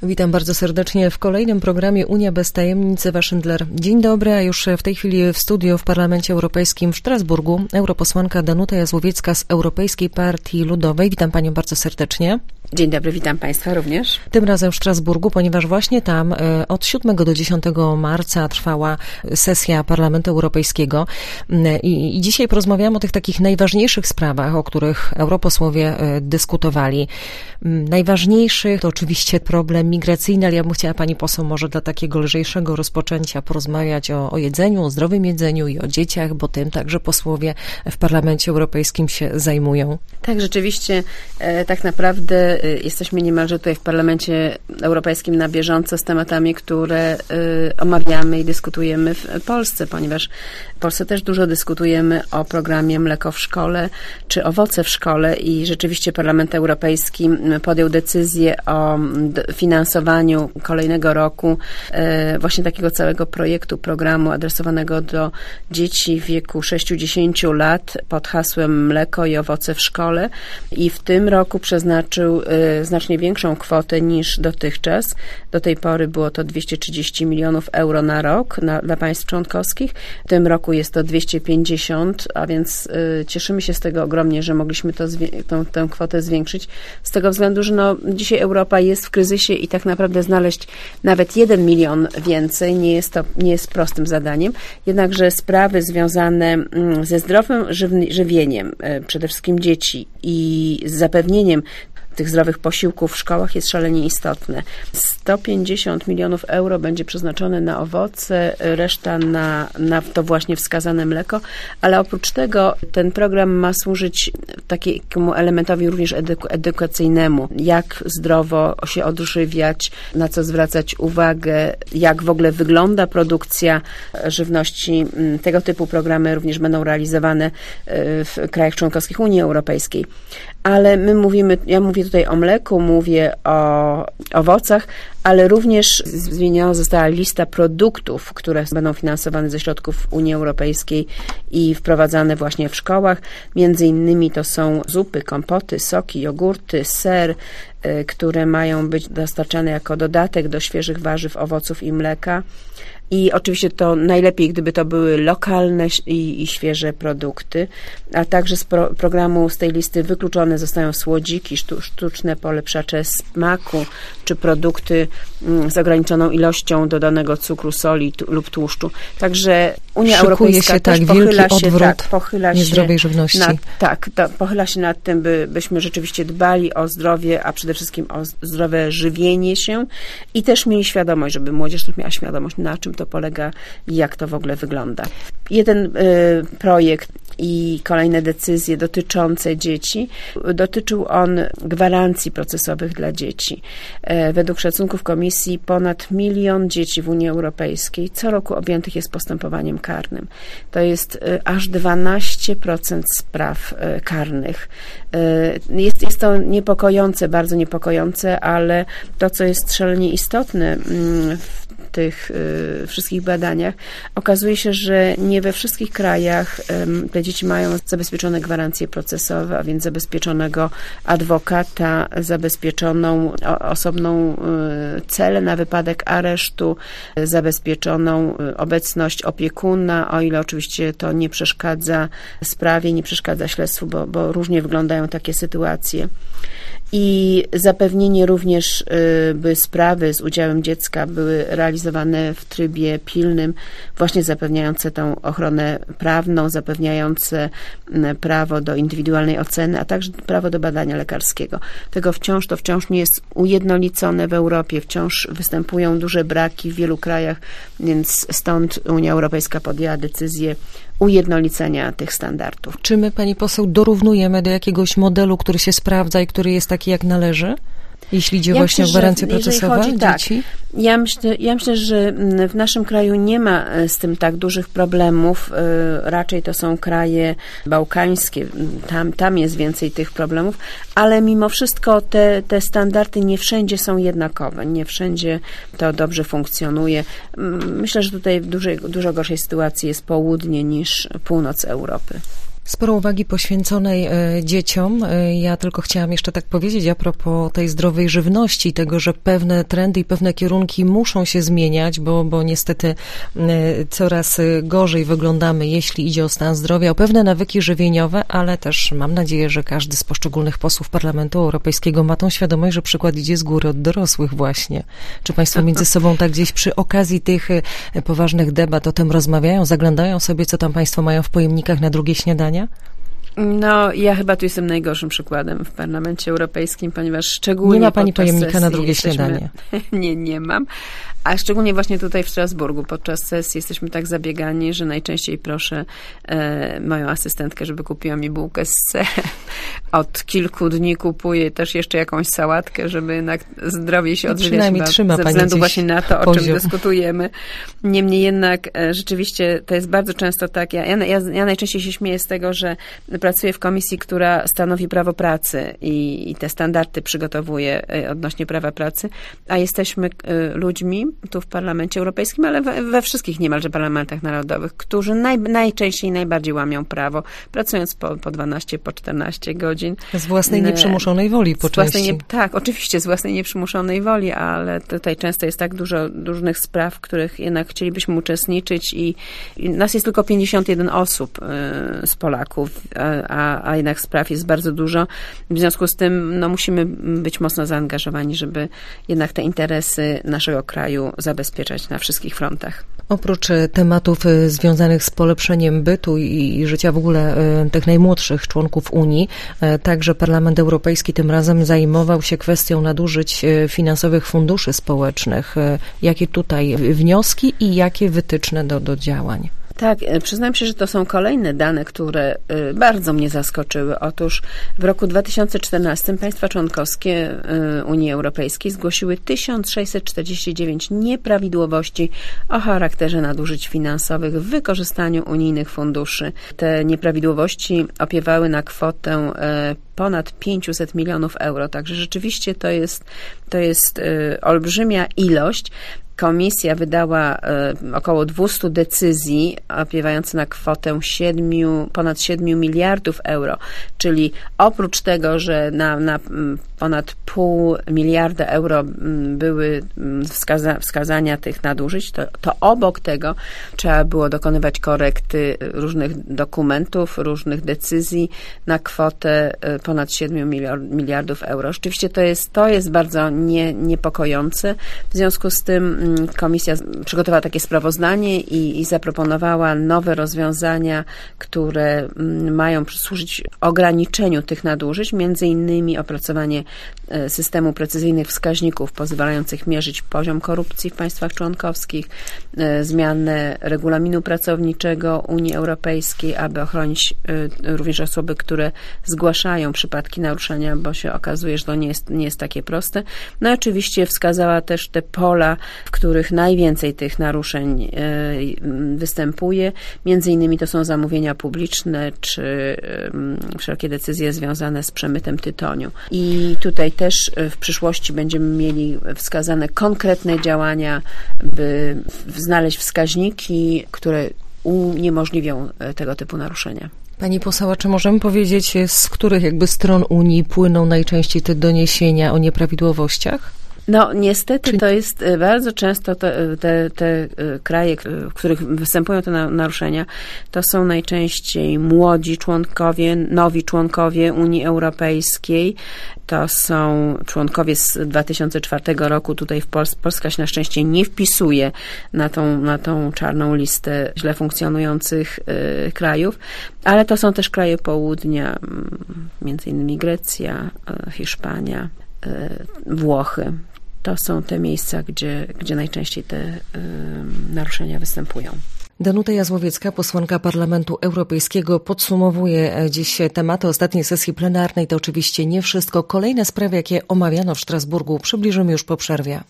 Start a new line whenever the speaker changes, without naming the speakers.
Witam bardzo serdecznie w kolejnym programie Unia bez tajemnic. Ewa Szyndler. Dzień dobry, a już w tej chwili w studiu w Parlamencie Europejskim w Strasburgu europosłanka Danuta Jazłowiecka z Europejskiej Partii Ludowej. Witam Panią bardzo serdecznie.
Dzień dobry, witam Państwa również.
Tym razem w Strasburgu, ponieważ właśnie tam od 7 do 10 marca trwała sesja Parlamentu Europejskiego i dzisiaj porozmawiamy o tych takich najważniejszych sprawach, o których europosłowie dyskutowali. Najważniejszych to oczywiście problem migracyjny, ale ja bym chciała Pani poseł może dla takiego lżejszego rozpoczęcia porozmawiać o jedzeniu, o zdrowym jedzeniu i o dzieciach, bo tym także posłowie w Parlamencie Europejskim się zajmują.
Tak, rzeczywiście tak naprawdę jesteśmy niemalże tutaj w Parlamencie Europejskim na bieżąco z tematami, które omawiamy i dyskutujemy w Polsce, ponieważ w Polsce też dużo dyskutujemy o programie Mleko w szkole czy Owoce w szkole i rzeczywiście Parlament Europejski podjął decyzję o finansowaniu kolejnego roku właśnie takiego całego projektu, programu adresowanego do dzieci w wieku 6-10 lat pod hasłem Mleko i Owoce w szkole i w tym roku przeznaczył znacznie większą kwotę niż dotychczas. Do tej pory było to 230 milionów euro na rok dla państw członkowskich. W tym roku jest to 250, a więc cieszymy się z tego ogromnie, że mogliśmy tę kwotę zwiększyć. Z tego względu, że dzisiaj Europa jest w kryzysie i tak naprawdę znaleźć nawet 1 milion więcej nie jest prostym zadaniem. Jednakże sprawy związane ze zdrowym żywieniem, przede wszystkim dzieci i z zapewnieniem tych zdrowych posiłków w szkołach jest szalenie istotne. 150 milionów euro będzie przeznaczone na owoce, reszta na to właśnie wskazane mleko, ale oprócz tego ten program ma służyć takiemu elementowi również edukacyjnemu. Jak zdrowo się odżywiać, na co zwracać uwagę, jak w ogóle wygląda produkcja żywności. Tego typu programy również będą realizowane w krajach członkowskich Unii Europejskiej. Ale ja mówię tutaj o mleku, mówię o owocach, ale również zmieniona została lista produktów, które będą finansowane ze środków Unii Europejskiej i wprowadzane właśnie w szkołach. Między innymi to są zupy, kompoty, soki, jogurty, ser, które mają być dostarczane jako dodatek do świeżych warzyw, owoców i mleka. I oczywiście to najlepiej, gdyby to były lokalne i świeże produkty, a także z programu, z tej listy wykluczone zostają słodziki, sztuczne polepszacze smaku, czy produkty z ograniczoną ilością dodanego cukru, soli lub tłuszczu. Także Unia Europejska też pochyla się
niezdrowej żywności.
Pochyla się nad tym, byśmy rzeczywiście dbali o zdrowie, a przede wszystkim o zdrowe żywienie się i też mieli świadomość, żeby młodzież też miała świadomość, na czym to polega i jak to w ogóle wygląda. Jeden projekt i kolejne decyzje dotyczące dzieci. Dotyczył on gwarancji procesowych dla dzieci. Według szacunków Komisji ponad 1 milion dzieci w Unii Europejskiej co roku objętych jest postępowaniem karnym. To jest aż 12% spraw karnych. Jest to niepokojące, bardzo niepokojące, ale to, co jest szalenie istotne w tych wszystkich badaniach, okazuje się, że nie we wszystkich krajach te dzieci mają zabezpieczone gwarancje procesowe, a więc zabezpieczonego adwokata, zabezpieczoną osobną celę na wypadek aresztu, zabezpieczoną obecność opiekuna, o ile oczywiście to nie przeszkadza sprawie, nie przeszkadza śledztwu, bo różnie wyglądają takie sytuacje. I zapewnienie również, by sprawy z udziałem dziecka były realizowane w trybie pilnym, właśnie zapewniające tą ochronę prawną, zapewniające prawo do indywidualnej oceny, a także prawo do badania lekarskiego. To wciąż nie jest ujednolicone w Europie, wciąż występują duże braki w wielu krajach, więc stąd Unia Europejska podjęła decyzję ujednolicenia tych standardów.
Czy my, pani poseł, dorównujemy do jakiegoś modelu, który się sprawdza i który jest taki jak należy? Jeśli idzie właśnie o gwarancje procesowe dzieci?
Tak. Ja myślę, że w naszym kraju nie ma z tym tak dużych problemów. Raczej to są kraje bałkańskie. Tam jest więcej tych problemów, ale mimo wszystko te standardy nie wszędzie są jednakowe. Nie wszędzie to dobrze funkcjonuje. Myślę, że tutaj w dużo gorszej sytuacji jest południe niż północ Europy.
Sporo uwagi poświęconej dzieciom. Ja tylko chciałam jeszcze tak powiedzieć a propos tej zdrowej żywności, tego, że pewne trendy i pewne kierunki muszą się zmieniać, bo niestety coraz gorzej wyglądamy, jeśli idzie o stan zdrowia, o pewne nawyki żywieniowe, ale też mam nadzieję, że każdy z poszczególnych posłów Parlamentu Europejskiego ma tą świadomość, że przykład idzie z góry od dorosłych właśnie. Czy państwo między sobą tak gdzieś przy okazji tych poważnych debat o tym rozmawiają, zaglądają sobie, co tam państwo mają w pojemnikach na drugie śniadania?
No, ja chyba tu jestem najgorszym przykładem w Parlamencie Europejskim, ponieważ szczególnie
nie ma pani pojemnika na drugie śniadanie.
Nie mam. A szczególnie właśnie tutaj w Strasburgu podczas sesji jesteśmy tak zabiegani, że najczęściej proszę moją asystentkę, żeby kupiła mi bułkę z serem. Od kilku dni kupuję też jeszcze jakąś sałatkę, żeby jednak zdrowiej się odżywiać ze względu właśnie na to, o czym dyskutujemy. Niemniej jednak rzeczywiście to jest bardzo często tak. Ja najczęściej się śmieję z tego, że pracuję w komisji, która stanowi prawo pracy i te standardy przygotowuje odnośnie prawa pracy, a jesteśmy ludźmi tu w Parlamencie Europejskim, ale we wszystkich niemalże parlamentach narodowych, którzy najczęściej najbardziej łamią prawo, pracując po 12, po 14 godzin.
Z własnej nieprzymuszonej woli po części.
Tak, oczywiście z własnej nieprzymuszonej woli, ale tutaj często jest tak dużo różnych spraw, w których jednak chcielibyśmy uczestniczyć i nas jest tylko 51 osób z Polaków, a jednak spraw jest bardzo dużo. W związku z tym musimy być mocno zaangażowani, żeby jednak te interesy naszego kraju zabezpieczać na wszystkich frontach.
Oprócz tematów związanych z polepszeniem bytu i życia w ogóle tych najmłodszych członków Unii, także Parlament Europejski tym razem zajmował się kwestią nadużyć finansowych funduszy społecznych. Jakie tutaj wnioski i jakie wytyczne do działań?
Tak, przyznam się, że to są kolejne dane, które bardzo mnie zaskoczyły. Otóż w roku 2014 państwa członkowskie Unii Europejskiej zgłosiły 1649 nieprawidłowości o charakterze nadużyć finansowych w wykorzystaniu unijnych funduszy. Te nieprawidłowości opiewały na kwotę ponad 500 milionów euro, także rzeczywiście to jest olbrzymia ilość. Komisja wydała około 200 decyzji opiewających na kwotę ponad 7 miliardów euro, czyli oprócz tego, że na ponad 0,5 miliarda euro były wskazania tych nadużyć, to obok tego trzeba było dokonywać korekty różnych dokumentów, różnych decyzji na kwotę ponad 7 miliardów euro. Rzeczywiście to jest bardzo niepokojące. W związku z tym Komisja przygotowała takie sprawozdanie i zaproponowała nowe rozwiązania, które mają służyć ograniczeniu tych nadużyć, między innymi opracowanie systemu precyzyjnych wskaźników pozwalających mierzyć poziom korupcji w państwach członkowskich, zmianę regulaminu pracowniczego Unii Europejskiej, aby ochronić również osoby, które zgłaszają przypadki naruszenia, bo się okazuje, że to nie jest takie proste. No i oczywiście wskazała też te pola, w których najwięcej tych naruszeń występuje. Między innymi to są zamówienia publiczne, czy wszelkie decyzje związane z przemytem tytoniu. I tutaj też w przyszłości będziemy mieli wskazane konkretne działania, by znaleźć wskaźniki, które uniemożliwią tego typu naruszenia.
Pani poseł, czy możemy powiedzieć, z których stron Unii płyną najczęściej te doniesienia o nieprawidłowościach?
No niestety to jest bardzo często te kraje, w których występują te naruszenia, to są najczęściej młodzi członkowie, nowi członkowie Unii Europejskiej. To są członkowie z 2004 roku. Tutaj Polska się na szczęście nie wpisuje na tą czarną listę źle funkcjonujących krajów, ale to są też kraje południa, między innymi Grecja, Hiszpania, Włochy. To są te miejsca, gdzie najczęściej te naruszenia występują.
Danuta Jazłowiecka, posłanka Parlamentu Europejskiego, podsumowuje dziś tematy ostatniej sesji plenarnej. To oczywiście nie wszystko. Kolejne sprawy, jakie omawiano w Strasburgu, przybliżymy już po przerwie.